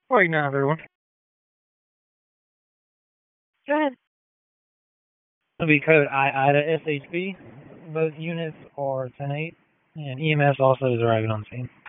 Well, you know, everyone. Go ahead. It'll be code IIDA SHB. Both units are 10-8, and EMS also is arriving on scene.